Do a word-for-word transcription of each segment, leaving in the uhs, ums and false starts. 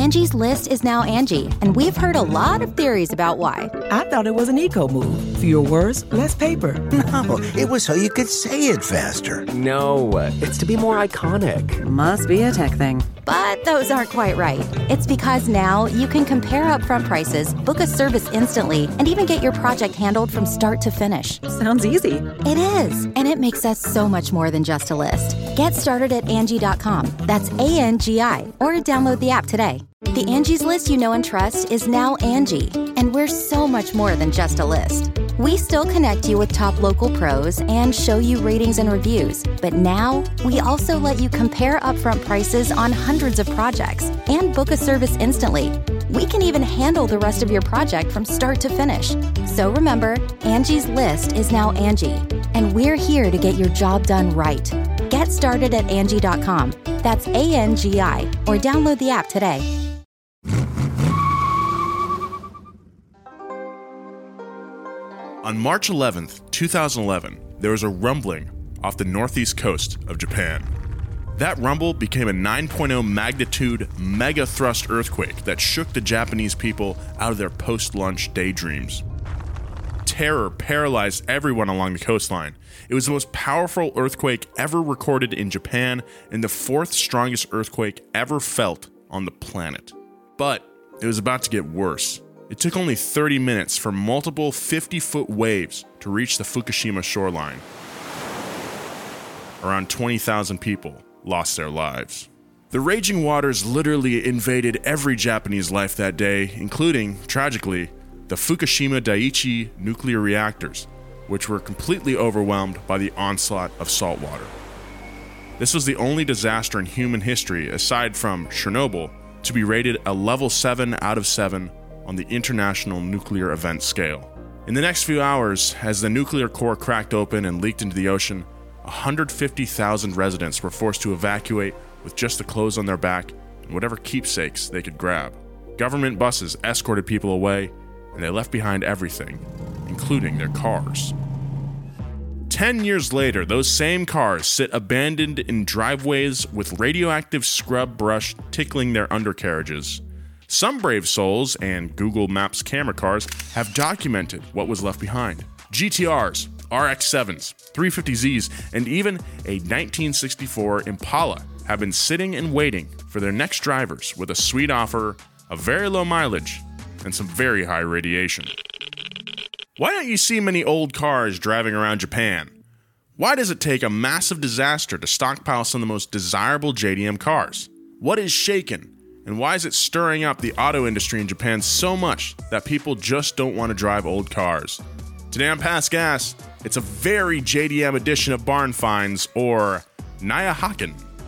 Angie's List is now Angie, and we've heard a lot of theories about why. I thought it was an eco move. Fewer words, less paper. No, it was so you could say it faster. No, it's to be more iconic. Must be a tech thing. But those aren't quite right. It's because now you can compare upfront prices, book a service instantly, and even get your project handled from start to finish. Sounds easy. It is, and it makes us so much more than just a list. Get started at Angie dot com. That's A N G I, or download the app today. The Angie's List you know and trust is now Angie, and we're so much more than just a list. We still connect you with top local pros and show you ratings and reviews, but now we also let you compare upfront prices on hundreds of projects and book a service instantly. We can even handle the rest of your project from start to finish. So remember, Angie's List is now Angie, and we're here to get your job done right. Get started at Angie dot com. That's A N G I, or download the app today. On March eleventh, two thousand eleven, there was a rumbling off the northeast coast of Japan. That rumble became a nine point oh magnitude mega thrust earthquake that shook the Japanese people out of their post-lunch daydreams. Terror paralyzed everyone along the coastline. It was the most powerful earthquake ever recorded in Japan and the fourth strongest earthquake ever felt on the planet. But it was about to get worse. It took only thirty minutes for multiple fifty-foot waves to reach the Fukushima shoreline. Around twenty thousand people lost their lives. The raging waters literally invaded every Japanese life that day, including, tragically, the Fukushima Daiichi nuclear reactors, which were completely overwhelmed by the onslaught of salt water. This was the only disaster in human history, aside from Chernobyl, to be rated a level seven out of seven on the International Nuclear Event Scale. In the next few hours, as the nuclear core cracked open and leaked into the ocean, one hundred fifty thousand residents were forced to evacuate with just the clothes on their back and whatever keepsakes they could grab. Government buses escorted people away, and they left behind everything, including their cars. Ten years later, those same cars sit abandoned in driveways with radioactive scrub brush tickling their undercarriages. Some brave souls and Google Maps camera cars have documented what was left behind. G T Rs, R X sevens, three fifty Zs, and even a nineteen sixty-four Impala have been sitting and waiting for their next drivers with a sweet offer of very low mileage and some very high radiation. Why don't you see many old cars driving around Japan? Why does it take a massive disaster to stockpile some of the most desirable J D M cars? What is shaken? And why is it stirring up the auto industry in Japan so much that people just don't want to drive old cars? Today on Past Gas, it's a very J D M edition of Barn Finds, or Naya Haken.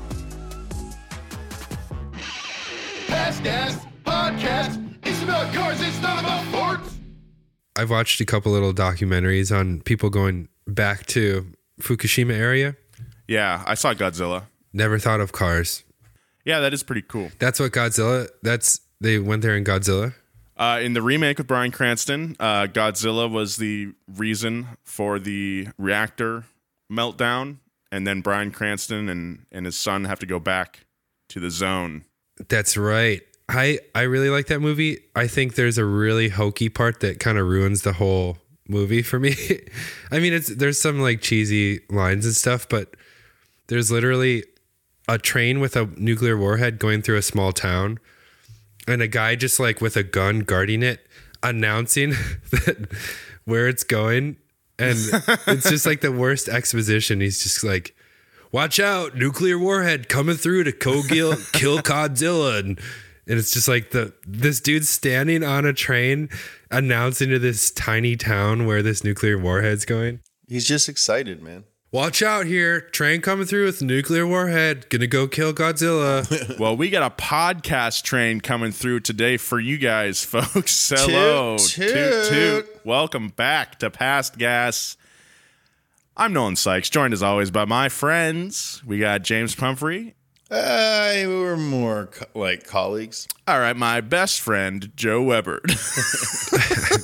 Past Gas Podcast. It's about cars, it's not about forts. I've watched a couple little documentaries on people going back to Fukushima area. Yeah, I saw Godzilla. Never thought of cars. Yeah, that is pretty cool. That's what Godzilla, that's, they went there in Godzilla? Uh, in the remake with Bryan Cranston, uh, Godzilla was the reason for the reactor meltdown, and then Bryan Cranston and, and his son have to go back to the zone. That's right. I, I really like that movie. I think there's a really hokey part that kind of ruins the whole movie for me. I mean, it's there's some like cheesy lines and stuff, but there's literally a train with a nuclear warhead going through a small town, and a guy just like with a gun guarding it, announcing that where it's going. And it's just like the worst exposition. He's just like, watch out, nuclear warhead coming through to kill, kill Godzilla. And, and it's just like the this dude's standing on a train announcing to this tiny town where this nuclear warhead's going. He's just excited, man. Watch out here. Train coming through with nuclear warhead. Gonna go kill Godzilla. Well, we got a podcast train coming through today for you guys, folks. Hello. Toot, toot. Toot, toot. Welcome back to Past Gas. I'm Nolan Sykes, joined as always by my friends. We got James Pumphrey. Uh, we're more co- like colleagues. All right, my best friend, Joe Weber.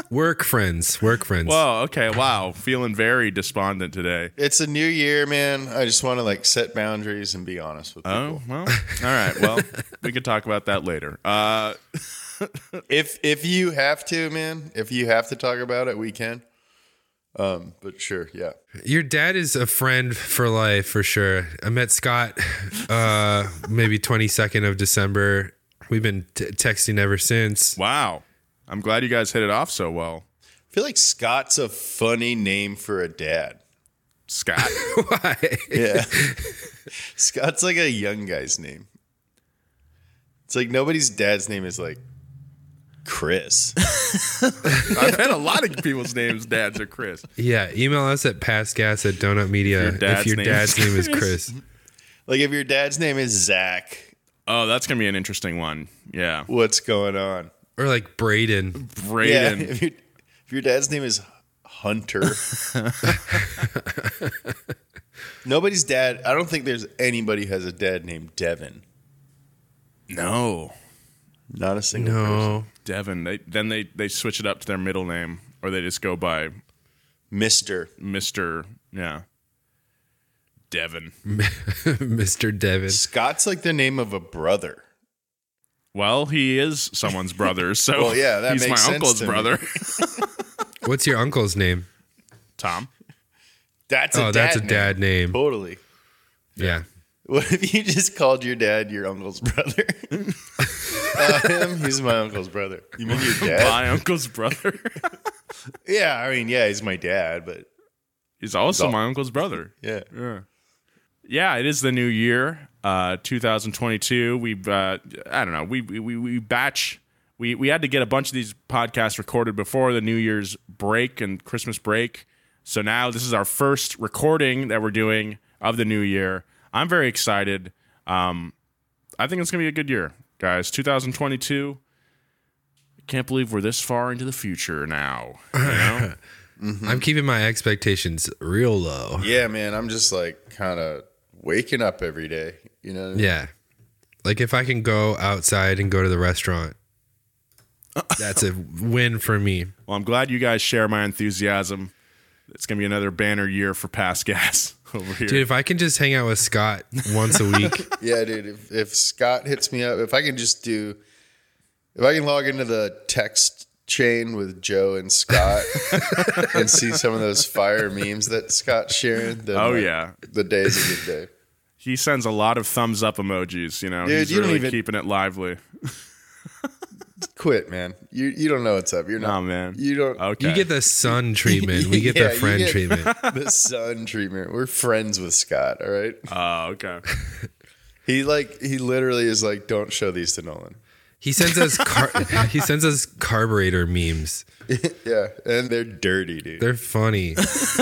Work friends. Work friends. Whoa, okay, wow. Feeling very despondent today. It's a new year, man. I just want to like set boundaries and be honest with people. Oh, well, all right. Well, we can talk about that later. Uh, If if you have to, man, if you have to talk about it, we can. Um, but sure, yeah. Your dad is a friend for life, for sure. I met Scott uh, maybe twenty-second of December. We've been t- texting ever since. wow. I'm glad you guys hit it off so well. I feel like Scott's a funny name for a dad. Scott. Why? Yeah. Scott's like a young guy's name. It's like nobody's dad's name is like Chris. I've had a lot of people's names, dads are Chris. Yeah, email us at passgas at donut media If your dad's if your name dad's is name is Chris. Like if your dad's name is Zach, Oh, that's going to be an interesting one. Yeah. what's going on? Or like Braden. Braden. Yeah, if, your if your dad's name is Hunter. Nobody's dad. I don't think there's anybody who has a dad named Devin. No. Not a single person. No. Devin. They, then they, they switch it up to their middle name, or they just go by Mister Mister Yeah. Devin. Mister Devin. Scott's like the name of a brother. Well, he is someone's brother, so Well, yeah, that he's makes my sense uncle's to me. brother. What's your uncle's name? Tom. That's a Oh, dad that's a name. dad name. Totally. Yeah. What if you just called your dad your uncle's brother? uh, him, he's my uncle's brother. You mean your dad? My uncle's brother. Yeah, I mean, yeah, he's my dad, but He's also He's my uncle's brother. yeah. Yeah. Yeah, it is the new year, uh, two thousand twenty-two. We've, uh, I don't know, we, we, we, we batch, we, we had to get a bunch of these podcasts recorded before the New Year's break and Christmas break. So now this is our first recording that we're doing of the new year. I'm very excited. Um, I think it's going to be a good year, guys. two thousand twenty-two. I can't believe we're this far into the future now. You know? I'm keeping my expectations real low. Yeah, man, I'm just like kind of waking up every day, you know? Yeah. Like if I can go outside and go to the restaurant, that's a win for me. Well, I'm glad you guys share my enthusiasm. It's going to be another banner year for Past Gas over here. Dude, if I can just hang out with Scott once a week. Yeah, dude, if, if Scott hits me up, if I can just do, if I can log into the text chain with Joe and Scott and see some of those fire memes that Scott's sharing, then Oh, like, yeah. the day's a good day. He sends a lot of thumbs up emojis, you know. Dude, He's you don't really even- keeping it lively. Quit, man. You you don't know what's up. You're not, Nah, man. You don't. Okay. You get the sun treatment. We get Yeah, the you friend get- treatment. The sun treatment. We're friends with Scott. All right. Oh, okay. He like he literally is like, don't show these to Nolan. He sends us car- he sends us carburetor memes. Yeah, and they're dirty, dude. They're funny.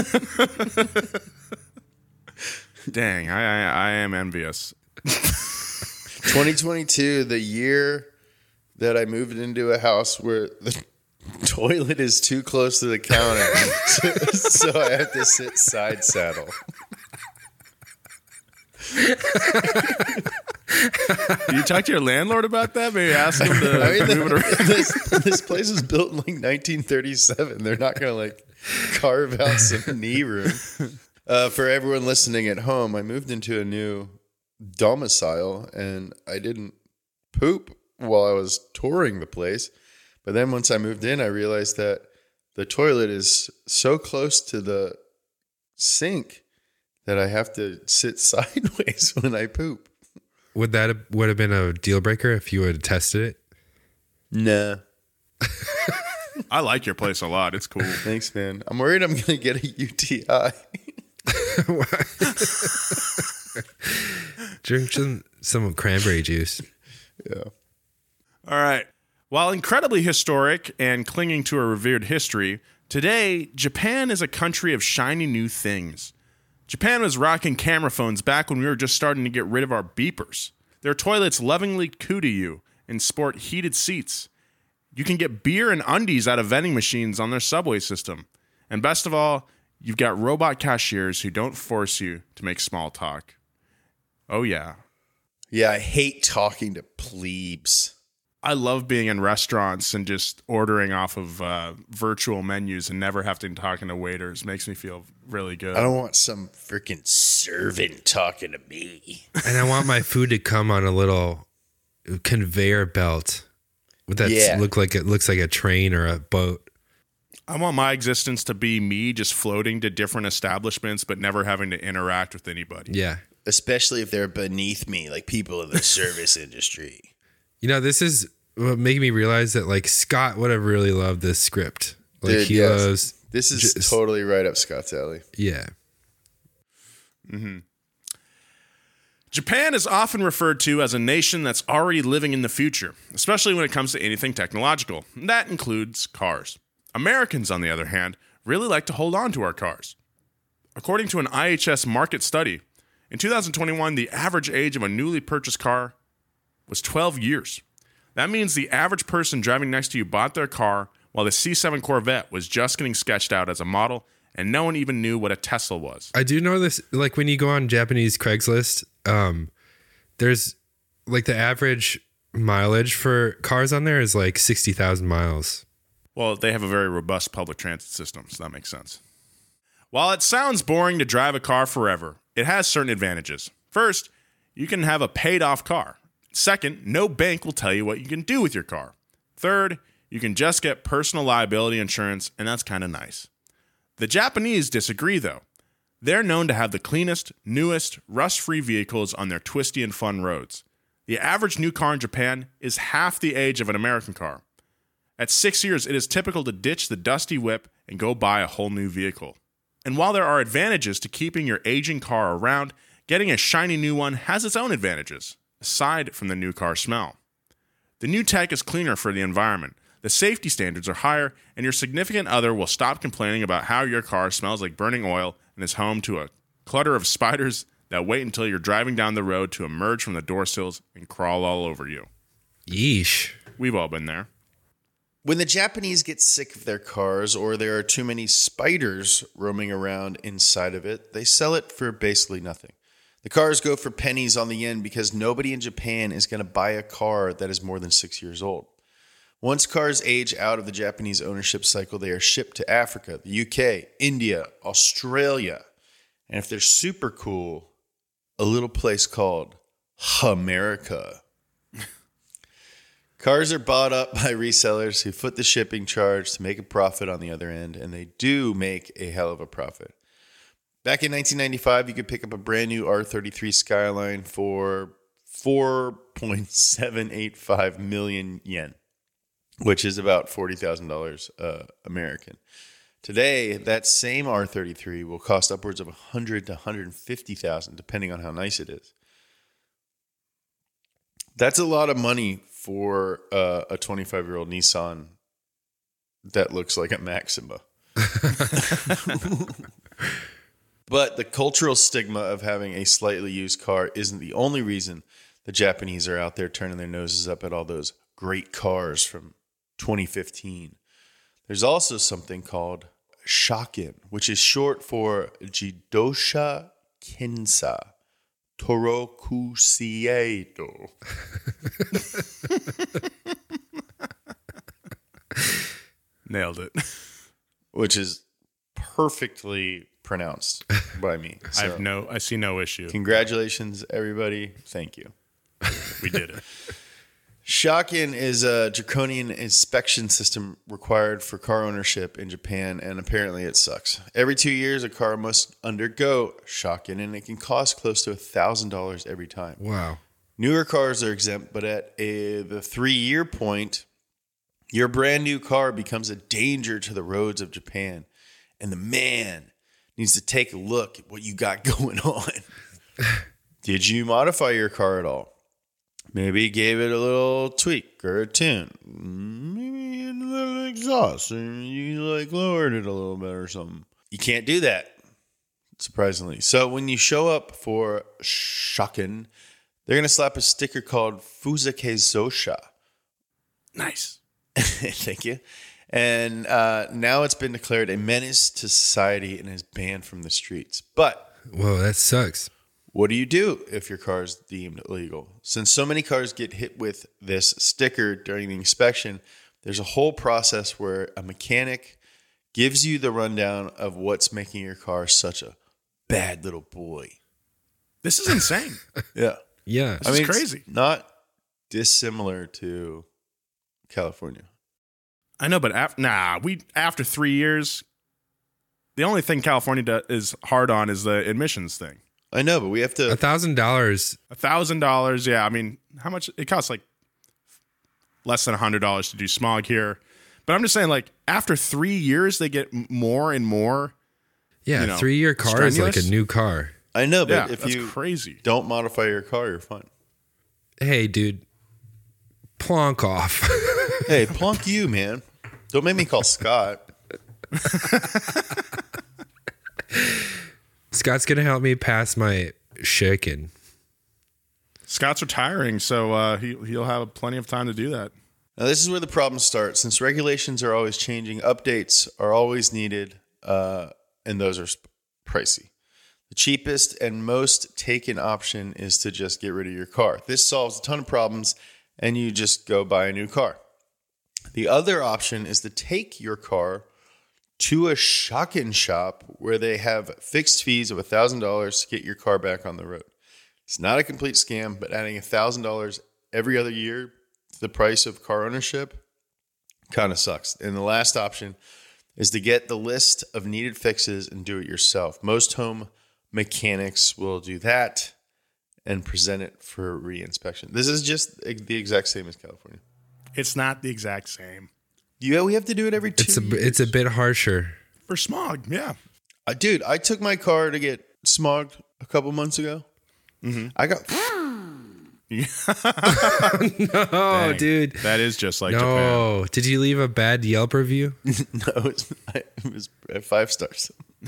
Dang, I, I I am envious. twenty twenty-two, the year that I moved into a house where the toilet is too close to the counter, so, so I have to sit side saddle. Did you talk to your landlord about that? Maybe ask him to I mean, move it around. the, this, this place was built in like nineteen thirty-seven. They're not gonna like carve out some knee room. Uh, for everyone listening at home, I moved into a new domicile and I didn't poop while I was touring the place. But then once I moved in, I realized that the toilet is so close to the sink that I have to sit sideways when I poop. Would that have, would have been a deal breaker if you would have tested it? Nah. I like your place a lot. It's cool. Thanks, man. I'm worried I'm going to get a U T I. Drink some, some cranberry juice. Yeah. All right. While incredibly historic and clinging to a revered history, today, Japan is a country of shiny new things. Japan was rocking camera phones back when we were just starting to get rid of our beepers. Their toilets lovingly coo to you and sport heated seats. You can get beer and undies out of vending machines on their subway system. And best of all, you've got robot cashiers who don't force you to make small talk. Oh, yeah. Yeah, I hate talking to plebes. I love being in restaurants and just ordering off of uh, virtual menus and never having to talk to waiters. Makes me feel really good. I don't want some freaking servant talking to me. And I want my food to come on a little conveyor belt that Yeah. look like it looks like a train or a boat. I want my existence to be me just floating to different establishments, but never having to interact with anybody. Yeah. Especially if they're beneath me, like people in the service industry. You know, this is what made me realize that like Scott would have really loved this script. Like Dude, he yes. loves This is just- totally right up Scott's alley. Yeah. Japan is often referred to as a nation that's already living in the future, especially when it comes to anything technological. That includes cars. Americans, on the other hand, really like to hold on to our cars. According to an I H S market study, in two thousand twenty-one, the average age of a newly purchased car was twelve years. That means the average person driving next to you bought their car while the C seven Corvette was just getting sketched out as a model, and no one even knew what a Tesla was. I do know this, like when you go on Japanese Craigslist, um, there's like the average mileage for cars on there is like sixty thousand miles. Well, they have a very robust public transit system, so that makes sense. While it sounds boring to drive a car forever, it has certain advantages. First, you can have a paid-off car. Second, no bank will tell you what you can do with your car. Third, you can just get personal liability insurance, and that's kind of nice. The Japanese disagree, though. They're known to have the cleanest, newest, rust-free vehicles on their twisty and fun roads. The average new car in Japan is half the age of an American car. At six years, it is typical to ditch the dusty whip and go buy a whole new vehicle. And while there are advantages to keeping your aging car around, getting a shiny new one has its own advantages, aside from the new car smell. The new tech is cleaner for the environment, the safety standards are higher, and your significant other will stop complaining about how your car smells like burning oil and is home to a clutter of spiders that wait until you're driving down the road to emerge from the door sills and crawl all over you. Yeesh. We've all been there. When the Japanese get sick of their cars or there are too many spiders roaming around inside of it, they sell it for basically nothing. The cars go for pennies on the end because nobody in Japan is going to buy a car that is more than six years old. Once cars age out of the Japanese ownership cycle, they are shipped to Africa, the U K, India, Australia, and if they're super cool, a little place called America. Cars are bought up by resellers who foot the shipping charge to make a profit on the other end, and they do make a hell of a profit. Back in nineteen ninety-five, you could pick up a brand new R thirty-three Skyline for four point seven eight five million yen, which is about forty thousand dollars uh, American. Today, that same R thirty-three will cost upwards of one hundred thousand to one hundred fifty thousand dollars, depending on how nice it is. That's a lot of money for uh, a twenty-five-year-old Nissan that looks like a Maxima. But the cultural stigma of having a slightly used car isn't the only reason the Japanese are out there turning their noses up at all those great cars from twenty fifteen. There's also something called Shakin, which is short for Jidosha Kinsa Torokusieto. Nailed it. Which is perfectly pronounced by me. I So, have no, I see no issue. congratulations, everybody. Thank you. We did it. Shakin is a draconian inspection system required for car ownership in Japan, and apparently it sucks. Every two years, a car must undergo Shakin, and it can cost close to one thousand dollars every time. Wow. Newer cars are exempt, but at a, the three-year point, your brand new car becomes a danger to the roads of Japan, and the man needs to take a look at what you got going on. Did you modify your car at all? Maybe gave it a little tweak or a tune. Maybe a little exhaust, or you like lowered it a little bit or something. You can't do that, surprisingly. So when you show up for Shakin, they're going to slap a sticker called Fuzake Zosha. Nice. Thank you. And uh, now it's been declared a menace to society and is banned from the streets. But Whoa, that sucks. What do you do if your car is deemed illegal? Since so many cars get hit with this sticker during the inspection, there's a whole process where a mechanic gives you the rundown of what's making your car such a bad little boy. This is insane. Yeah. Yeah. This is crazy. It's not dissimilar to California. I know, but af- nah, we after three years, the only thing California do- is hard on is the admissions thing. I know, but we have to. A thousand dollars. A thousand dollars. Yeah, I mean, how much it costs? Like less than a hundred dollars to do smog here. But I'm just saying, like after three years, they get more and more. Yeah, you know, three year car strenuous. is like a new car. I know, but Yeah, if that's you crazy. don't modify your car, you're fine. Hey, dude, plonk off. Hey, plunk you, man. Don't make me call Scott. Scott's gonna help me pass my shaken. Scott's retiring, so uh, he he'll have plenty of time to do that. Now, this is where the problems start. Since regulations are always changing, updates are always needed, uh, and those are sp- pricey. The cheapest and most taken option is to just get rid of your car. This solves a ton of problems, and you just go buy a new car. The other option is to take your car to a shotgun shop where they have fixed fees of one thousand dollars to get your car back on the road. It's not a complete scam, but adding one thousand dollars every other year to the price of car ownership kind of sucks. And the last option is to get the list of needed fixes and do it yourself. Most home mechanics will do that and present it for re-inspection. This is just the exact same as California. It's not the exact same Yeah, we have to do it every two It's a years. it's a bit harsher. for smog. Yeah, Uh, dude, I took my car to get smogged a couple months ago. Mm-hmm. I got Oh, Dang. dude. that is just like Japan. No. Did you leave a bad Yelp review? no, it was, it was at five stars.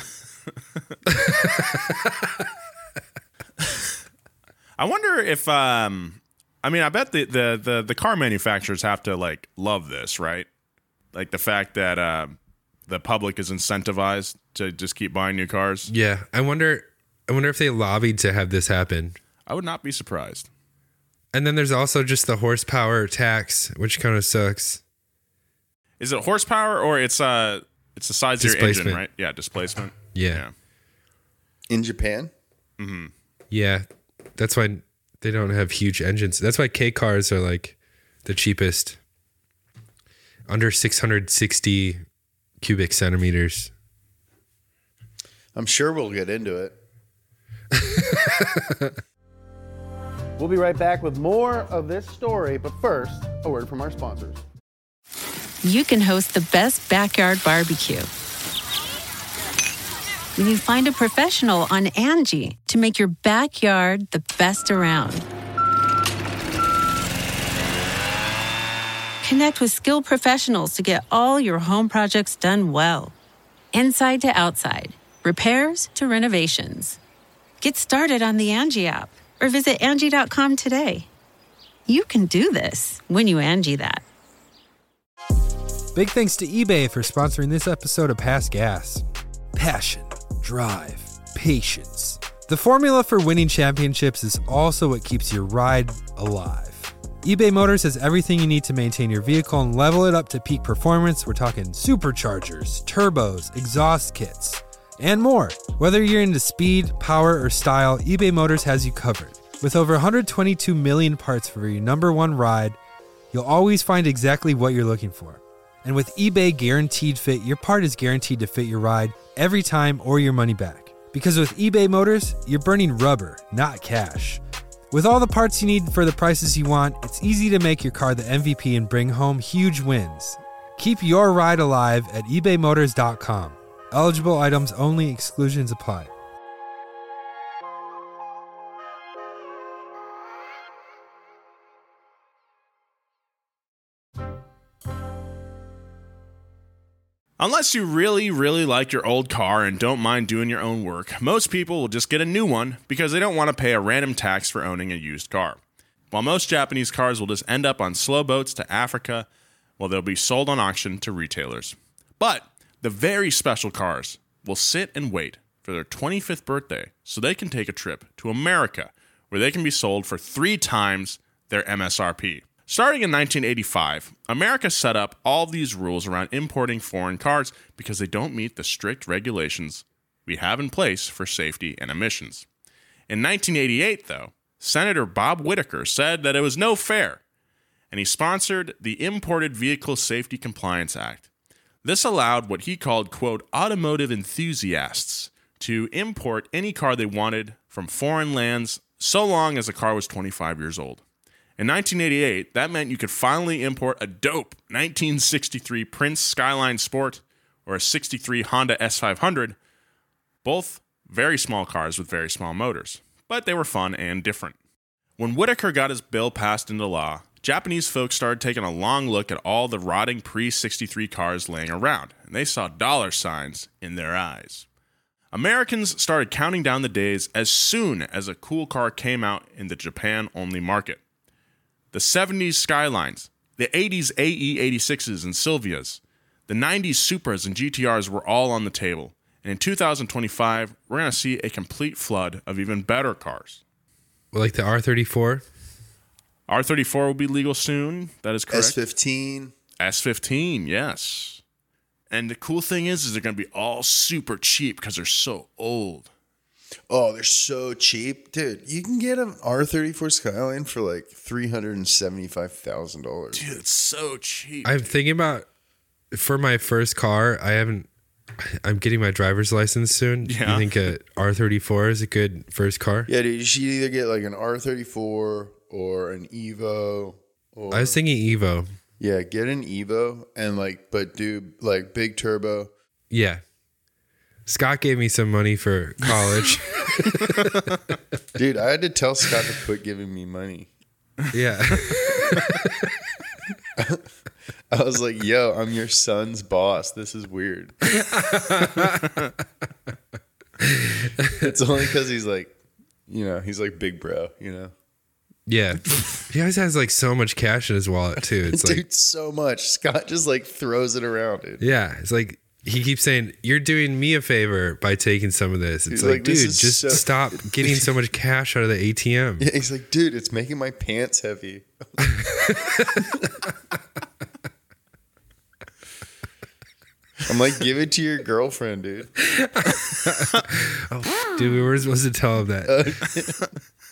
I wonder if um, I mean, I bet the, the the the car manufacturers have to like love this, right? Like the fact that um, the public is incentivized to just keep buying new cars. Yeah. I wonder I wonder if they lobbied to have this happen. I would not be surprised. And then there's also just the horsepower tax, which kind of sucks. Is it horsepower or it's uh it's the size of your engine, Displacement. right? Yeah, displacement. Yeah. In Japan? Yeah. That's why they don't have huge engines. That's why K cars are like the cheapest. Under six hundred sixty cubic centimeters. I'm sure we'll get into it. We'll be right back with more of this story, but first, a word from our sponsors. You can host the best backyard barbecue when you find a professional on Angie to make your backyard the best around. Connect with skilled professionals to get all your home projects done well. Inside to outside, repairs to renovations. Get started on the Angie app or visit Angie dot com today. You can do this when you Angie that. Big thanks to eBay for sponsoring this episode of Past Gas. Passion, drive, patience. The formula for winning championships is also what keeps your ride alive. eBay Motors has everything you need to maintain your vehicle and level it up to peak performance. We're talking superchargers, turbos, exhaust kits, and more. Whether you're into speed, power, or style, eBay Motors has you covered. With over one hundred twenty-two million parts for your number one ride, you'll always find exactly what you're looking for. And with eBay Guaranteed Fit, your part is guaranteed to fit your ride every time or your money back. Because with eBay Motors, you're burning rubber, not cash. With all the parts you need for the prices you want, it's easy to make your car the M V P and bring home huge wins. Keep your ride alive at ebay motors dot com. Eligible items only, exclusions apply. Unless you really, really like your old car and don't mind doing your own work, most people will just get a new one because they don't want to pay a random tax for owning a used car. While most Japanese cars will just end up on slow boats to Africa, well, they'll be sold on auction to retailers. But the very special cars will sit and wait for their twenty-fifth birthday so they can take a trip to America, where they can be sold for three times their M S R P. Starting in nineteen eighty-five, America set up all these rules around importing foreign cars because they don't meet the strict regulations we have in place for safety and emissions. In nineteen eighty-eight, though, Senator Bob Whitaker said that it was no fair, and he sponsored the Imported Vehicle Safety Compliance Act. This allowed what he called, quote, automotive enthusiasts to import any car they wanted from foreign lands so long as the car was twenty-five years old. In nineteen eighty-eight, that meant you could finally import a dope nineteen sixty-three Prince Skyline Sport or a sixty-three Honda S five hundred, both very small cars with very small motors, but they were fun and different. When Whitaker got his bill passed into law, Japanese folks started taking a long look at all the rotting pre sixty-three cars laying around, and they saw dollar signs in their eyes. Americans started counting down the days as soon as a cool car came out in the Japan-only market. The seventies Skylines, the eighties A E eighty-sixes and Silvias, the nineties Supras and G T Rs were all on the table. And in two thousand twenty-five, we're going to see a complete flood of even better cars. Like the R thirty-four? R thirty-four will be legal soon. That is correct. S fifteen. S fifteen, yes. And the cool thing is, is they're going to be all super cheap because they're so old. Oh, they're so cheap. Dude, you can get an R thirty-four Skyline for like three hundred seventy-five thousand dollars. Dude, it's so cheap. I'm thinking about, for my first car, I haven't, I'm getting my driver's license soon. Yeah. You think a R thirty-four is a good first car? Yeah, dude, you should either get like an R thirty-four or an Evo. Or, I was thinking Evo. Yeah, get an Evo and like, but do like big turbo. Yeah. Scott gave me some money for college. Dude, I had to tell Scott to quit giving me money. Yeah. I was like, yo, I'm your son's boss. This is weird. It's only because he's like, you know, he's like big bro, you know? Yeah. He always has like so much cash in his wallet too. It's dude, like so much. Scott just like throws it around, dude. Yeah. It's like, he keeps saying, you're doing me a favor by taking some of this. It's He's like, like, dude, this is just so- stop getting so much cash out of the A T M. Yeah, he's like, dude, it's making my pants heavy. I'm like, give it to your girlfriend, dude. Oh, dude, we were supposed to tell him that.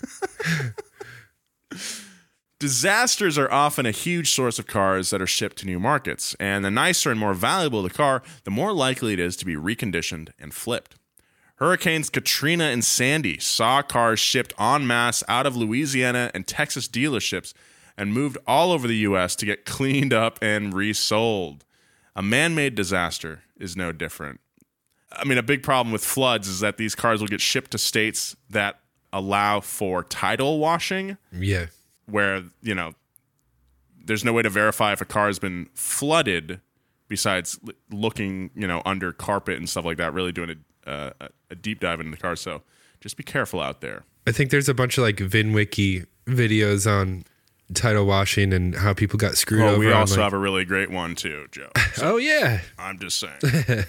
Disasters are often a huge source of cars that are shipped to new markets, and the nicer and more valuable the car, the more likely it is to be reconditioned and flipped. Hurricanes Katrina and Sandy saw cars shipped en masse out of Louisiana and Texas dealerships and moved all over the U S to get cleaned up and resold. A man-made disaster is no different. I mean, a big problem with floods is that these cars will get shipped to states that allow for tidal washing. Yeah. Where, you know, there's no way to verify if a car has been flooded besides l- looking, you know, under carpet and stuff like that, really doing a, uh, a deep dive into the car. So just be careful out there. I think there's a bunch of like VinWiki videos on tidal washing and how people got screwed Oh, over. we on, also like- have a really great one too, Joe. Oh, yeah. I'm just saying.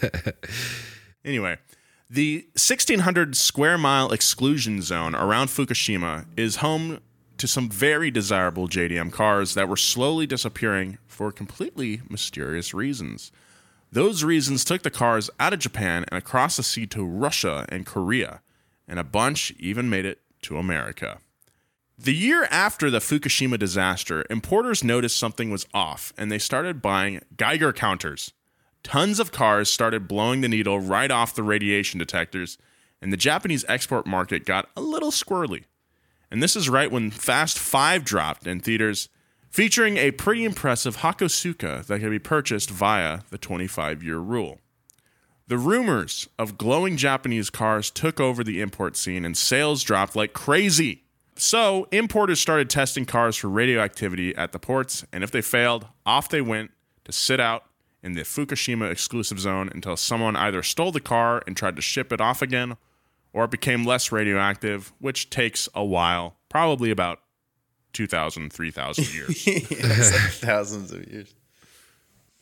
Anyway, the sixteen hundred square mile exclusion zone around Fukushima is home to some very desirable J D M cars that were slowly disappearing for completely mysterious reasons. Those reasons took the cars out of Japan and across the sea to Russia and Korea, and a bunch even made it to America. The year after the Fukushima disaster, importers noticed something was off, and they started buying Geiger counters. Tons of cars started blowing the needle right off the radiation detectors, and the Japanese export market got a little squirrely. And this is right when Fast Five dropped in theaters, featuring a pretty impressive Hakosuka that can be purchased via the twenty-five year rule. The rumors of glowing Japanese cars took over the import scene, and sales dropped like crazy. So, importers started testing cars for radioactivity at the ports, and if they failed, off they went to sit out in the Fukushima exclusive zone until someone either stole the car and tried to ship it off again, or it became less radioactive, which takes a while, probably about two thousand, three thousand years. Yeah, it's like thousands of years.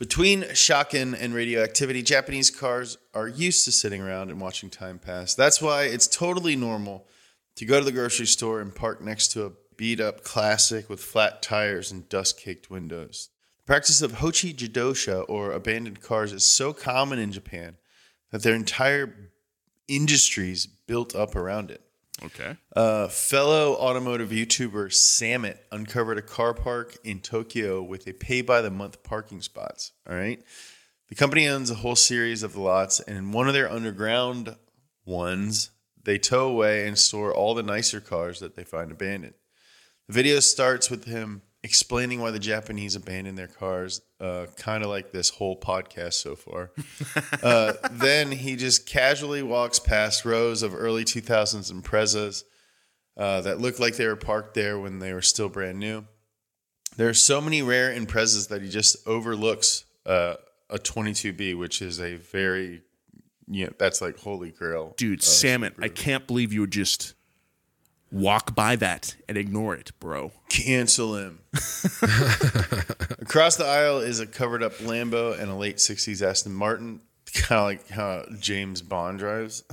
Between Shaken and radioactivity, Japanese cars are used to sitting around and watching time pass. That's why it's totally normal to go to the grocery store and park next to a beat-up classic with flat tires and dust-caked windows. The practice of hochi jidosha, or abandoned cars, is so common in Japan that their entire industries built up around it. Okay. Uh, fellow automotive YouTuber Samit uncovered a car park in Tokyo with a pay-by-the-month parking spots. All right. The company owns a whole series of lots, and in one of their underground ones, they tow away and store all the nicer cars that they find abandoned. The video starts with him explaining why the Japanese abandon their cars, uh, kind of like this whole podcast so far. uh, then he just casually walks past rows of early two thousands Imprezas uh, that look like they were parked there when they were still brand new. There are so many rare Imprezas that he just overlooks uh, a twenty-two B, which is a very, you know, that's like holy grail. Dude, uh, Samit, I can't believe you would just walk by that and ignore it, bro. Cancel him. Across the aisle is a covered up Lambo and a late sixties Aston Martin, kind of like how James Bond drives.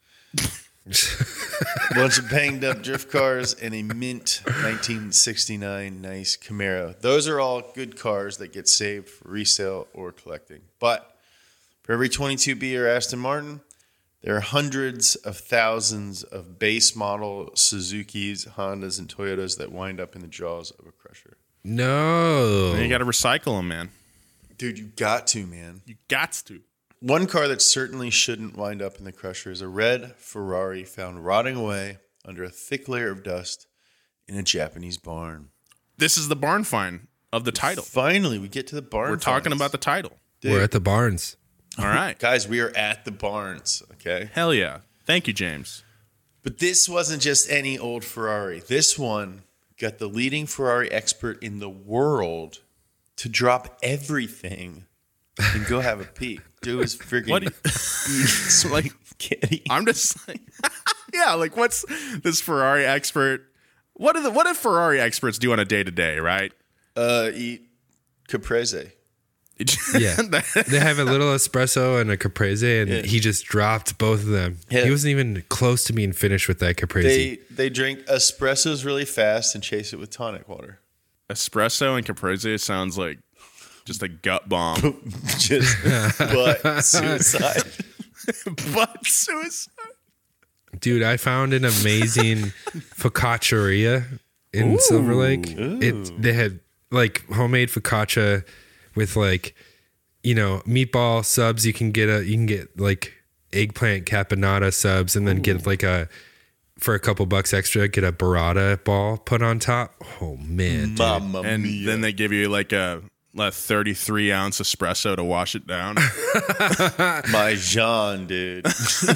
A bunch of banged up drift cars and a mint nineteen sixty-nine nice Camaro. Those are all good cars that get saved for resale or collecting. But for every twenty-two B or Aston Martin, there are hundreds of thousands of base model Suzukis, Hondas, and Toyotas that wind up in the jaws of a crusher. No. And you got to recycle them, man. Dude, you got to, man. You got to. One car that certainly shouldn't wind up in the crusher is a red Ferrari found rotting away under a thick layer of dust in a Japanese barn. This is the barn find of the title. Finally, we get to the barn. We're talking finds. about the title. Dude. We're at the barns. All right. Guys, we are at the barns, okay? Hell yeah. Thank you, James. But this wasn't just any old Ferrari. This one got the leading Ferrari expert in the world to drop everything and go have a peek. Dude was freaking... What? It's like, I'm just like... yeah, like what's this Ferrari expert... What do the what do Ferrari experts do on a day-to-day, right? Uh, eat caprese. Yeah, they have a little espresso and a caprese, and Yeah. he just dropped both of them. Yeah. He wasn't even close to being finished with that caprese. They they drink espressos really fast and chase it with tonic water. Espresso and caprese sounds like just a gut bomb. Just butt suicide. Butt suicide. Dude, I found an amazing focacceria in Ooh. Silver Lake. Ooh. It they had like homemade focaccia with like, you know, meatball subs. You can get a you can get like eggplant caponata subs, and then Ooh. get like a for a couple bucks extra, get a burrata ball put on top. Oh man, dude. Mamma and mia. then they give you like a, a thirty-three ounce espresso to wash it down. My Jean, dude.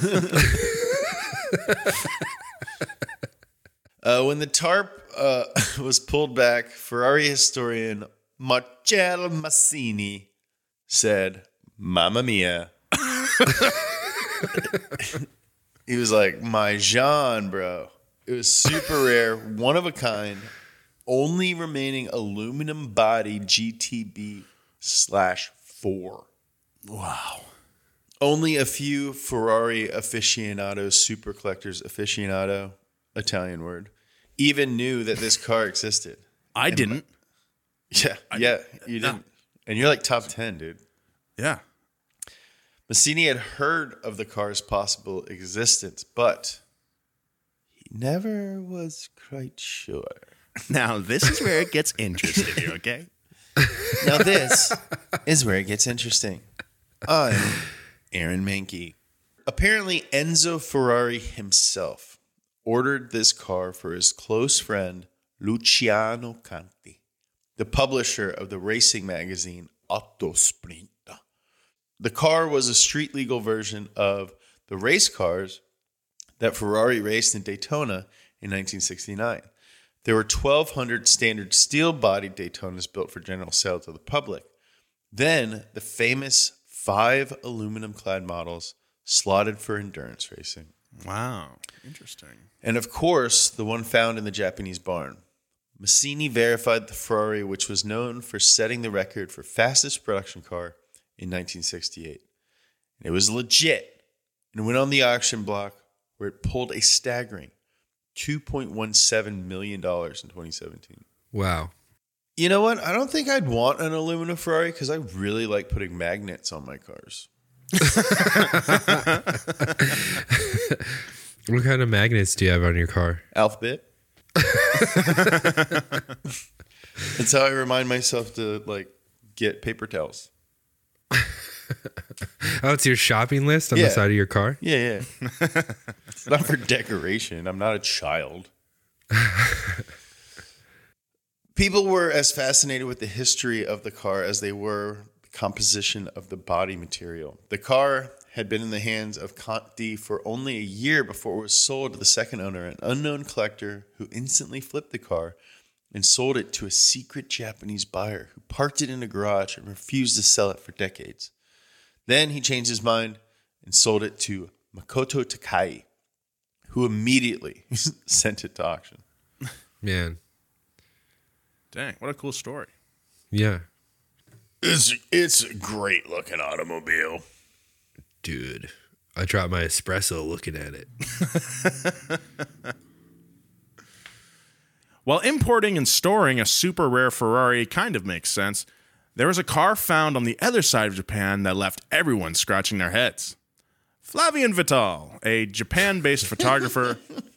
uh, when the tarp uh, was pulled back, Ferrari historian Marcello Massini said, "Mamma mia." He was like, "My Jean, bro. It was super rare, one of a kind, only remaining aluminum body G T B slash four. Wow. Only a few Ferrari aficionados, super collectors, aficionado, Italian word, even knew that this car existed. I and didn't. Yeah, I yeah, didn't. you didn't. And you're like top ten, dude. Yeah. Massini had heard of the car's possible existence, but he never was quite sure. Now, this is where it gets interesting, okay? Now, this is where it gets interesting. I'm Aaron Mankey. Apparently, Enzo Ferrari himself ordered this car for his close friend, Luciano Conti, the publisher of the racing magazine Autosprinta. The car was a street-legal version of the race cars that Ferrari raced in Daytona in nineteen sixty-nine. There were twelve hundred standard steel-bodied Daytonas built for general sale to the public. Then, the famous five aluminum-clad models slotted for endurance racing. Wow. Interesting. And, of course, the one found in the Japanese barn. Massini verified the Ferrari, which was known for setting the record for fastest production car in nineteen sixty-eight. And it was legit, and went on the auction block where it pulled a staggering two point one seven million dollars in twenty seventeen. Wow. You know what? I don't think I'd want an aluminum Ferrari because I really like putting magnets on my cars. What kind of magnets do you have on your car? Alphabet. That's how I remind myself to like get paper towels. Oh, it's your shopping list on Yeah. the side of your car? Yeah, yeah. It's not for decoration. I'm not a child. People were as fascinated with the history of the car as they were the composition of the body material. The car had been in the hands of Conti for only a year before it was sold to the second owner, an unknown collector who instantly flipped the car and sold it to a secret Japanese buyer who parked it in a garage and refused to sell it for decades. Then he changed his mind and sold it to Makoto Takai, who immediately sent it to auction. Man. Dang, what a cool story. Yeah. It's, it's a great looking automobile. Dude, I dropped my espresso looking at it. While importing and storing a super rare Ferrari kind of makes sense, there was a car found on the other side of Japan that left everyone scratching their heads. Flavien Vital, a Japan-based photographer.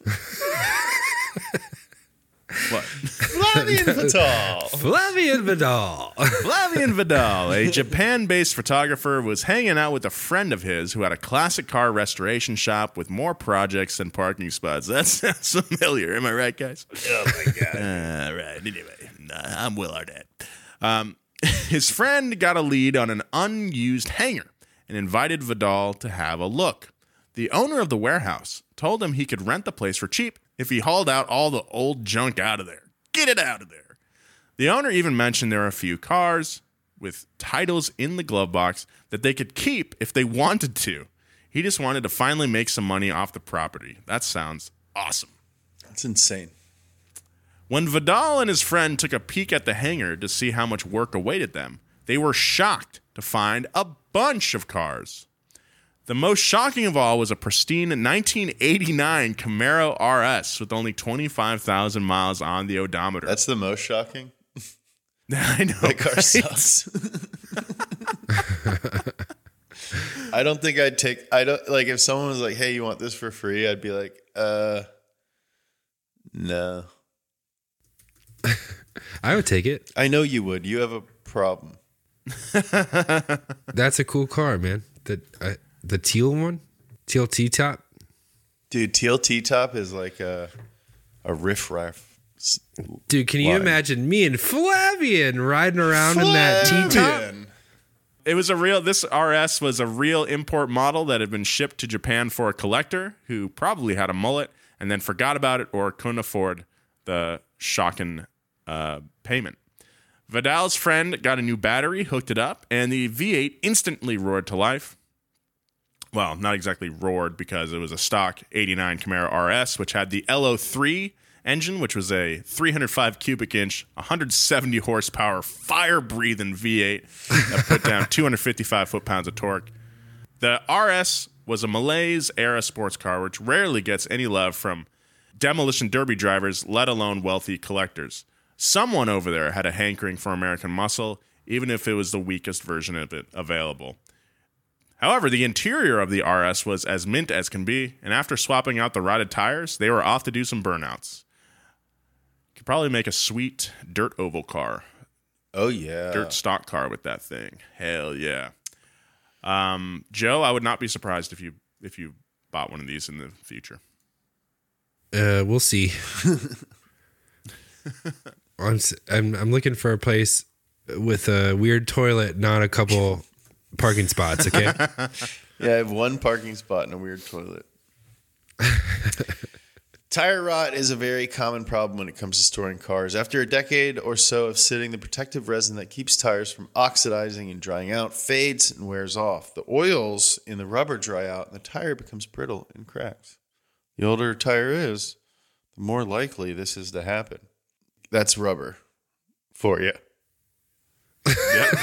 What? Flavien Vital. Flavien Vidal. Flavien Vidal, a Japan-based photographer, was hanging out with a friend of his who had a classic car restoration shop with more projects than parking spots. That sounds familiar. Am I right, guys? Oh, my God. All right. Anyway, nah, I'm Will Arnett. Um, his friend got a lead on an unused hangar and invited Vidal to have a look. The owner of the warehouse told him he could rent the place for cheap if he hauled out all the old junk out of there. Get it out of there. The owner even mentioned there are a few cars with titles in the glove box that they could keep if they wanted to. He just wanted to finally make some money off the property. That sounds awesome. That's insane. When Vidal and his friend took a peek at the hangar to see how much work awaited them, they were shocked to find a bunch of cars. The most shocking of all was a pristine nineteen eighty-nine Camaro R S with only twenty-five thousand miles on the odometer. That's the most shocking? I know. That car right? sucks. I don't think I'd take, I don't, like, if someone was like, hey, you want this for free? I'd be like, uh, no. I would take it. I know you would. You have a problem. That's a cool car, man. The uh, the teal one, teal T top. Dude, teal T top is like a a riff raff. Dude, can you line. imagine me and Flavien riding around in that T top? Flavien. It was a real, this R S was a real import model that had been shipped to Japan for a collector who probably had a mullet and then forgot about it or couldn't afford the shocking uh, payment. Vidal's friend got a new battery, hooked it up, and the V eight instantly roared to life. Well, not exactly roared because it was a stock eighty-nine Camaro R S, which had the L O three engine, which was a three hundred five cubic inch, one hundred seventy horsepower, fire-breathing V eight that put down two hundred fifty-five foot-pounds of torque. The R S was a Malaise-era sports car, which rarely gets any love from demolition derby drivers, let alone wealthy collectors. Someone over there had a hankering for American muscle, even if it was the weakest version of it available. However, the interior of the R S was as mint as can be, and after swapping out the rotted tires, they were off to do some burnouts. Could probably make a sweet dirt oval car. Oh, yeah. Dirt stock car with that thing. Hell yeah. Um, Joe, I would not be surprised if you if you bought one of these in the future. Uh, we'll see. I'm, s- I'm I'm looking for a place with a weird toilet, not a couple parking spots. Okay. Yeah, I have one parking spot and a weird toilet. Tire rot is a very common problem when it comes to storing cars. After a decade or so of sitting, the protective resin that keeps tires from oxidizing and drying out fades and wears off. The oils in the rubber dry out and the tire becomes brittle and cracks. The older a tire is, the more likely this is to happen. That's rubber for you. Yep.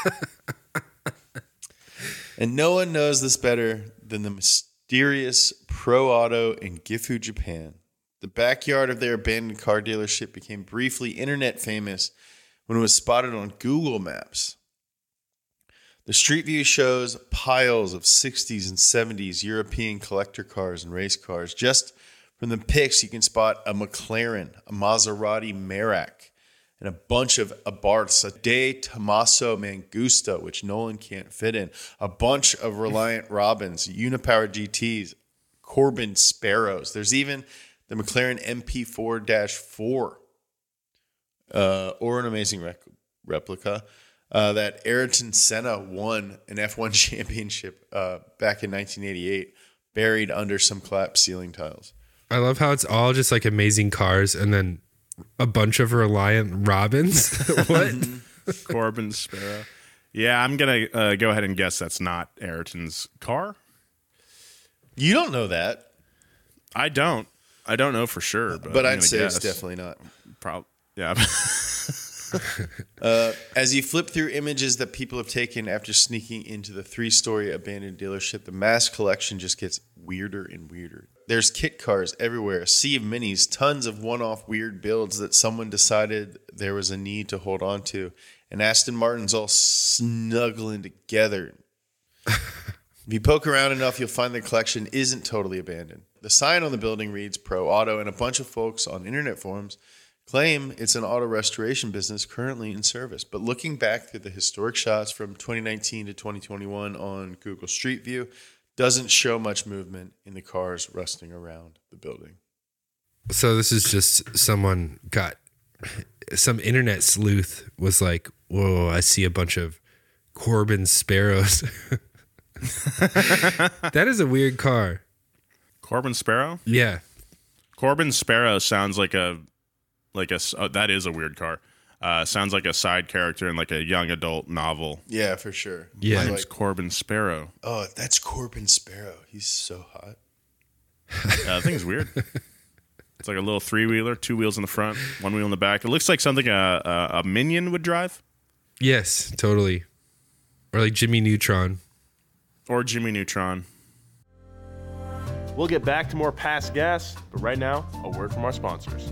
And no one knows this better than the mysterious Pro Auto in Gifu, Japan. The backyard of their abandoned car dealership became briefly internet famous when it was spotted on Google Maps. The street view shows piles of sixties and seventies European collector cars and race cars. Just from the pics, you can spot a McLaren, a Maserati Merak, and a bunch of Abarths, a De Tomaso Mangusta, which Nolan can't fit in, a bunch of Reliant Robins, Unipower G Ts, Corbin Sparrows. There's even the McLaren M P four dash four, uh, or an amazing rec- replica. Uh, that Ayrton Senna won an F one championship uh, back in nineteen eighty-eight, buried under some collapsed ceiling tiles. I love how it's all just like amazing cars and then a bunch of Reliant Robins. What? Corbin Sparrow. Yeah, I'm going to uh, go ahead and guess that's not Ayrton's car. You don't know that. I don't. I don't know for sure. But, but I'm I'd say guess. It's definitely not. Probably. Yeah. uh, as you flip through images that people have taken after sneaking into the three-story abandoned dealership, the mass collection just gets weirder and weirder. There's kit cars everywhere, a sea of minis, tons of one-off weird builds that someone decided there was a need to hold on to, and Aston Martins all snuggling together. If you poke around enough, you'll find the collection isn't totally abandoned. The sign on the building reads Pro Auto, and a bunch of folks on internet forums claim it's an auto restoration business currently in service. But looking back through the historic shots from twenty nineteen to twenty twenty-one on Google Street View, doesn't show much movement in the cars rusting around the building. So this is just someone got, some internet sleuth was like, whoa, I see a bunch of Corbin Sparrows. That is a weird car. Corbin Sparrow? Yeah. Corbin Sparrow sounds like a, like a, uh, that is a weird car. Uh, sounds like a side character in like a young adult novel. Yeah, for sure. Yeah. His name's Like, Corbin Sparrow. oh, that's Corbin Sparrow. He's so hot. Uh, the thing is weird. It's like a little three-wheeler, two wheels in the front, one wheel in the back. It looks like something a, a, a Minion would drive. Yes, totally. Or like Jimmy Neutron. Or Jimmy Neutron. We'll get back to more Past Gas, but right now, a word from our sponsors.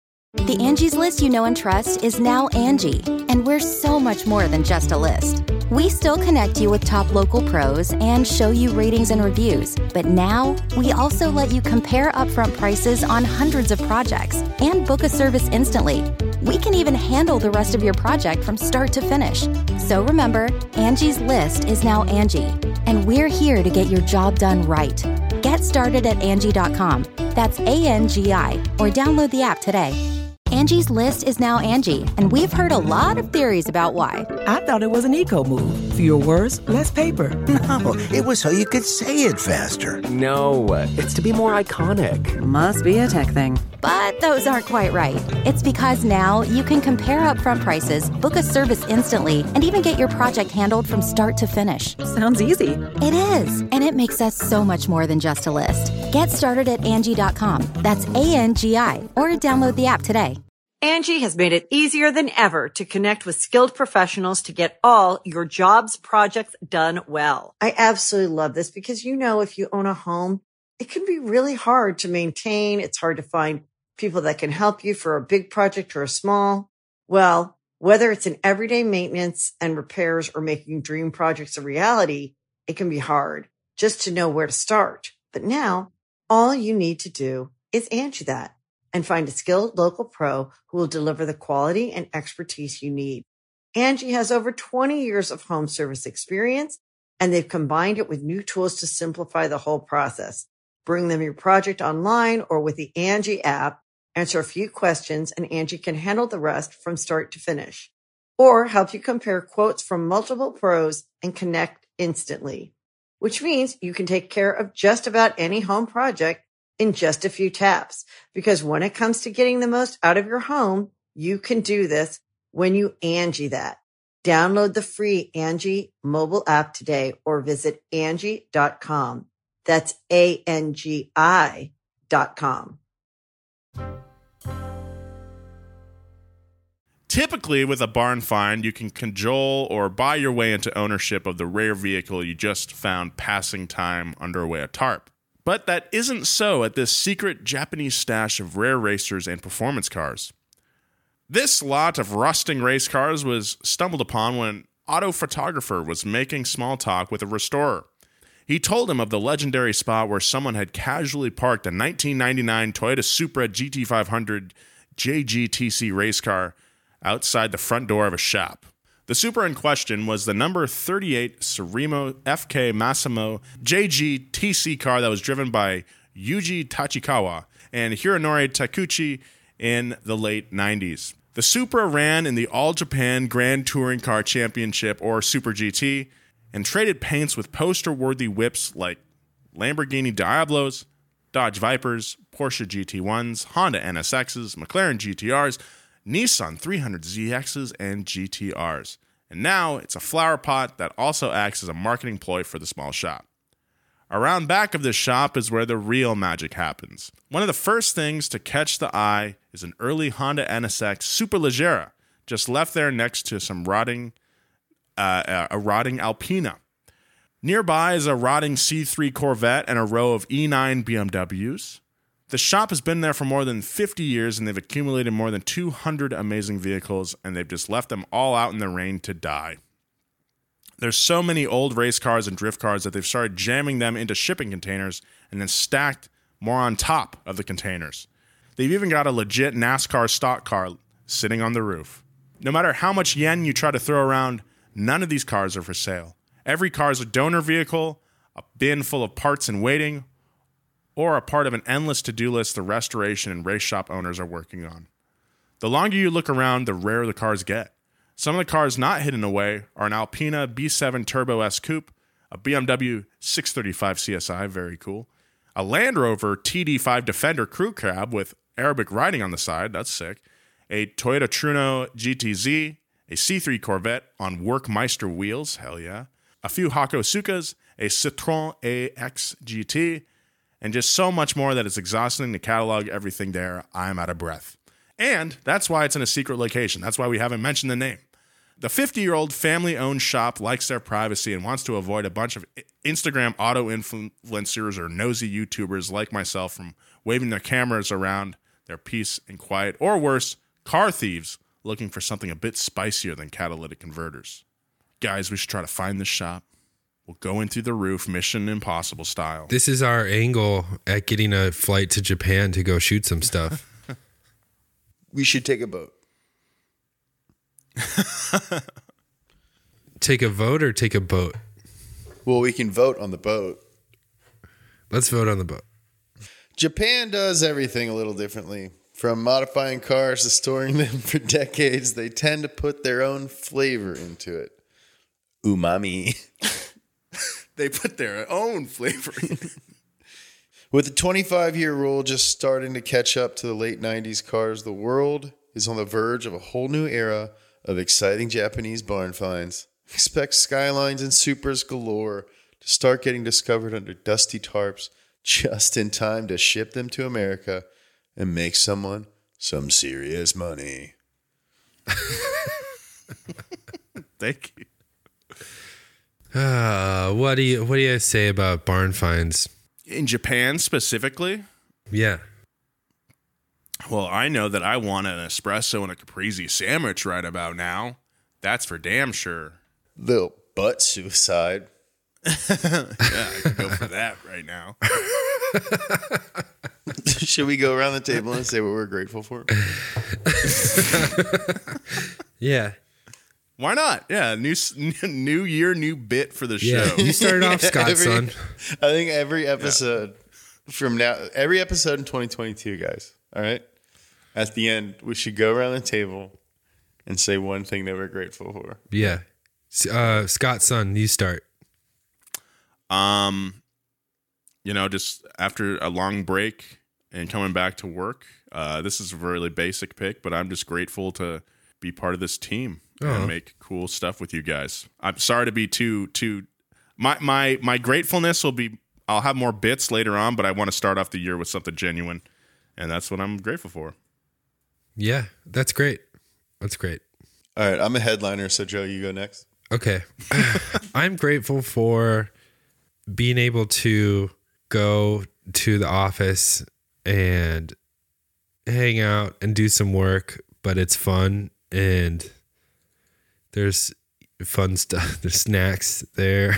The Angie's List you know and trust is now Angie, and we're so much more than just a list. We still connect you with top local pros and show you ratings and reviews, but now we also let you compare upfront prices on hundreds of projects and book a service instantly. We can even handle the rest of your project from start to finish. So remember, Angie's List is now Angie, and we're here to get your job done right. Get started at Angie dot com. That's A N G I, or download the app today. Angie's List is now Angie, and we've heard a lot of theories about why. I thought it was an eco move. Fewer words, less paper. No, it was so you could say it faster. No, it's to be more iconic. Must be a tech thing. But those aren't quite right. It's because now you can compare upfront prices, book a service instantly, and even get your project handled from start to finish. Sounds easy. It is, and it makes us so much more than just a list. Get started at Angie dot com. That's A N G I, or download the app today. Angie has made it easier than ever to connect with skilled professionals to get all your jobs projects done well. I absolutely love this because, you know, if you own a home, it can be really hard to maintain. It's hard to find people that can help you for a big project or a small. Well, whether it's in everyday maintenance and repairs or making dream projects a reality, it can be hard just to know where to start. But now all you need to do is Angie that and find a skilled local pro who will deliver the quality and expertise you need. Angie has over twenty years of home service experience, and they've combined it with new tools to simplify the whole process. Bring them your project online or with the Angie app, answer a few questions, and Angie can handle the rest from start to finish. Or help you compare quotes from multiple pros and connect instantly, which means you can take care of just about any home project in just a few taps. Because when it comes to getting the most out of your home, you can do this when you Angie that. Download the free Angie mobile app today or visit Angie dot com. That's A N G I dot com. Typically, with a barn find, you can cajole or buy your way into ownership of the rare vehicle you just found passing time under a tarp. But that isn't so at this secret Japanese stash of rare racers and performance cars. This lot of rusting race cars was stumbled upon when an auto photographer was making small talk with a restorer. He told him of the legendary spot where someone had casually parked a nineteen ninety-nine Toyota Supra G T five hundred J G T C race car outside the front door of a shop. The Supra in question was the number thirty-eight Surimo F K Massimo J G T C car that was driven by Yuji Tachikawa and Hironori Takuchi in the late nineties. The Supra ran in the All Japan Grand Touring Car Championship, or Super G T, and traded paints with poster-worthy whips like Lamborghini Diablos, Dodge Vipers, Porsche G T ones, Honda N S Xs, McLaren G T Rs, Nissan three hundred Z Xs, and G T Rs. And now it's a flower pot that also acts as a marketing ploy for the small shop. Around back of this shop is where the real magic happens. One of the first things to catch the eye is an early Honda N S X Superleggera, just left there next to some rotting, uh, a rotting Alpina. Nearby is a rotting C three Corvette and a row of E nine B M Ws. The shop has been there for more than fifty years, and they've accumulated more than two hundred amazing vehicles, and they've just left them all out in the rain to die. There's so many old race cars and drift cars that they've started jamming them into shipping containers and then stacked more on top of the containers. They've even got a legit NASCAR stock car sitting on the roof. No matter how much yen you try to throw around, none of these cars are for sale. Every car is a donor vehicle, a bin full of parts in waiting, or a part of an endless to-do list the restoration and race shop owners are working on. The longer you look around, the rarer the cars get. Some of the cars not hidden away are an Alpina B seven Turbo S Coupe, a B M W six thirty-five C S I, very cool, a Land Rover T D five Defender Crew Cab with Arabic writing on the side, that's sick, a Toyota Truno G T Z, a C three Corvette on Workmeister wheels, hell yeah, a few Hakosukas, a Citroën A X G T, and just so much more that it's exhausting to catalog everything there. I'm out of breath. And that's why it's in a secret location. That's why we haven't mentioned the name. The fifty-year-old family-owned shop likes their privacy and wants to avoid a bunch of Instagram auto influencers or nosy YouTubers like myself from waving their cameras around their peace and quiet, or worse, car thieves looking for something a bit spicier than catalytic converters. Guys, we should try to find this shop. We'll go in through the roof, Mission Impossible style. This is our angle at getting a flight to Japan to go shoot some stuff. We should take a boat. Take a vote or take a boat? Well, we can vote on the boat. Let's vote on the boat. Japan does everything a little differently. From modifying cars to storing them for decades, they tend to put their own flavor into it. Umami. They put their own flavor in it. With the twenty-five-year rule just starting to catch up to the late nineties cars, the world is on the verge of a whole new era of exciting Japanese barn finds. Expect Skylines and Supras galore to start getting discovered under dusty tarps just in time to ship them to America and make someone some serious money. Thank you. Uh, what do you what do you say about barn finds? In Japan specifically? Yeah. Well, I know that I want an espresso and a caprese sandwich right about now. That's for damn sure. Little butt suicide. Yeah, I could go for that right now. Should we go around the table and say what we're grateful for? Yeah. Why not? Yeah, new new year, new bit for the Yeah. show. You started off, Scott, every, son. I think every episode yeah. from now, every episode in twenty twenty-two, guys, all right? At the end, we should go around the table and say one thing that we're grateful for. Yeah. Uh, Scott, son, you start. Um, you know, just after a long break and coming back to work, uh, this is a really basic pick, but I'm just grateful to be part of this team uh-huh. and make cool stuff with you guys. I'm sorry to be too too. My my my gratefulness will be. I'll have more bits later on, but I want to start off the year with something genuine, and that's what I'm grateful for. Yeah, that's great. That's great. All right, I'm a headliner, so Joe, you go next. Okay. I'm grateful for being able to go to the office and hang out and do some work, but it's fun and there's fun stuff. There's snacks there.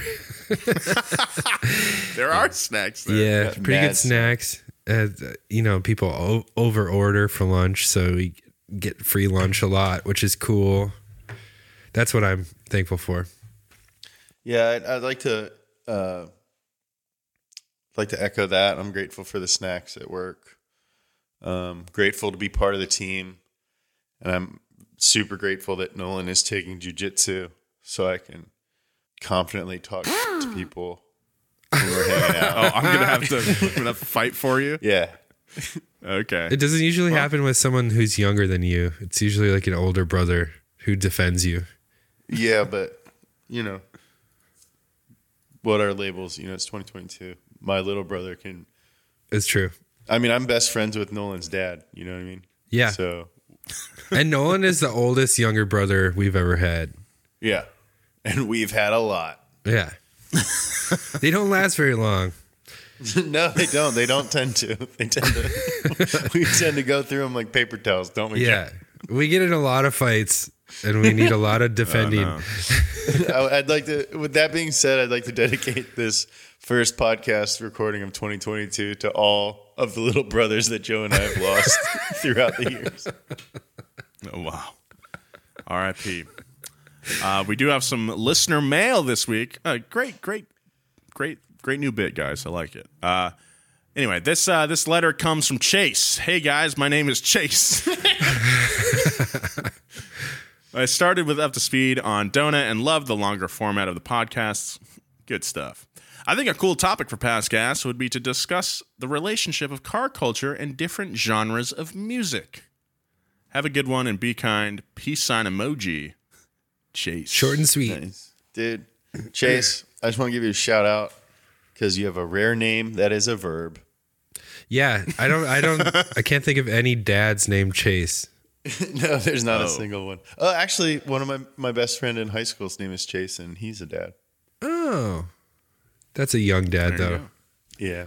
There are snacks there. Yeah, Yeah, pretty mad good snacks. Uh, you know, people o- over order for lunch, so we get free lunch a lot, which is cool. That's what I'm thankful for. Yeah, I'd, I'd like to uh, like to echo that. I'm grateful for the snacks at work. Um, grateful to be part of the team, and I'm super grateful that Nolan is taking jiu-jitsu so I can confidently talk to people when we're hanging out. Oh, I'm gonna have to, I'm gonna have to fight for you. Yeah. Okay. It doesn't usually well, happen with someone who's younger than you. It's usually like an older brother who defends you. Yeah, but you know what are labels? You know, it's twenty twenty-two. My little brother can. It's true. I mean, I'm best friends with Nolan's dad. You know what I mean? Yeah. So, and Nolan is the oldest younger brother we've ever had. Yeah, and we've had a lot. Yeah. They don't last very long. No, they don't. They don't tend to. They tend to. We tend to go through them like paper towels, don't we? Yeah, we get in a lot of fights, and we need a lot of defending. Oh, no. I'd like to. With that being said, I'd like to dedicate this first podcast recording of twenty twenty-two to all of the little brothers that Joe and I have lost throughout the years. Oh, wow. R I P Uh, we do have some listener mail this week. Uh, great, great, great, great new bit, guys. I like it. Uh, anyway, this uh, this letter comes from Chase. Hey, guys, my name is Chase. I started with Up to Speed on Donut and loved the longer format of the podcasts. Good stuff. I think a cool topic for Past Gas would be to discuss the relationship of car culture and different genres of music. Have a good one and be kind. Peace sign emoji. Chase. Short and sweet. Nice. Dude, Chase, I just want to give you a shout out because you have a rare name that is a verb. Yeah, I don't, I don't, I can't think of any dads named Chase. No, there's not Oh. a single one. Oh, actually, one of my, my best friend in high school's name is Chase, and he's a dad. Oh, that's a young dad, There you though. go. Yeah.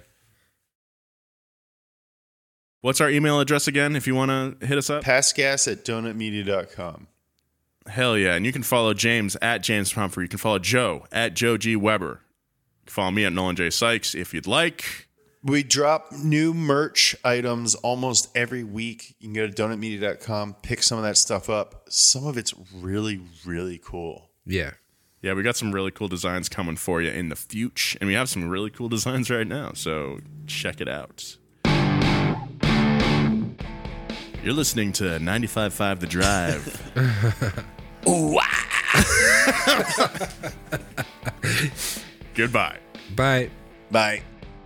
What's our email address again if you want to hit us up? Passgas at donut media dot com. Hell yeah. And you can follow James at James Pumphrey. You can follow Joe at Joe G. Weber. You can follow me at Nolan J. Sykes if you'd like. We drop new merch items almost every week. You can go to donut media dot com, pick some of that stuff up. Some of it's really, really cool. Yeah. Yeah, we got some really cool designs coming for you in the future. And we have some really cool designs right now. So check it out. You're listening to ninety-five point five The Drive. Ooh, Goodbye. Bye. Bye.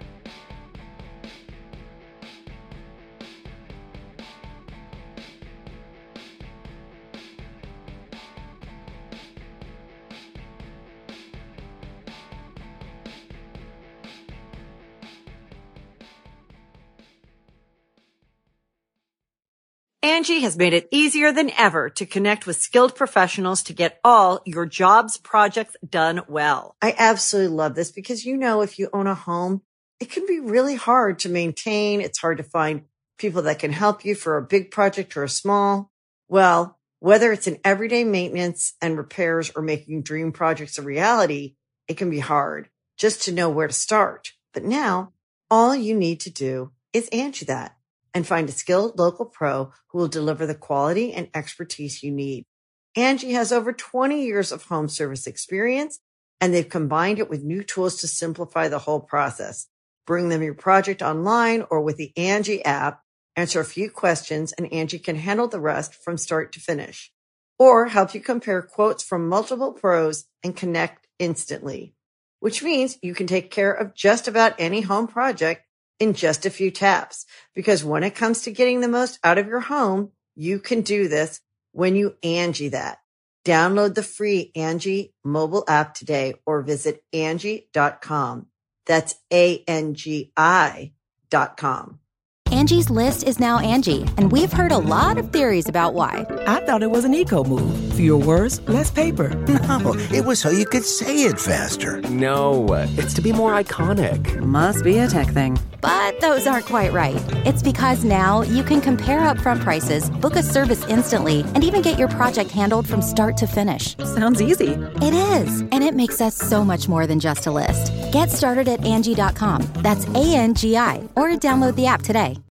Angie has made it easier than ever to connect with skilled professionals to get all your jobs projects done well. I absolutely love this because, you know, if you own a home, it can be really hard to maintain. It's hard to find people that can help you for a big project or a small. Well, whether it's in everyday maintenance and repairs or making dream projects a reality, it can be hard just to know where to start. But now all you need to do is Angie that and find a skilled local pro who will deliver the quality and expertise you need. Angie has over twenty years of home service experience, and they've combined it with new tools to simplify the whole process. Bring them your project online or with the Angie app, answer a few questions, and Angie can handle the rest from start to finish. Or help you compare quotes from multiple pros and connect instantly, which means you can take care of just about any home project in just a few taps. Because when it comes to getting the most out of your home, you can do this when you Angie that. Download the free Angie mobile app today or visit Angie dot com. That's A N G I dot com. Angie's List is now Angie, and we've heard a lot of theories about why. I thought it was an eco move. Fewer words, less paper. No, it was so you could say it faster. No, it's to be more iconic. Must be a tech thing. But those aren't quite right. It's because now you can compare upfront prices, book a service instantly, and even get your project handled from start to finish. Sounds easy. It is, and it makes us so much more than just a list. Get started at Angie dot com. That's A N G I, or download the app today.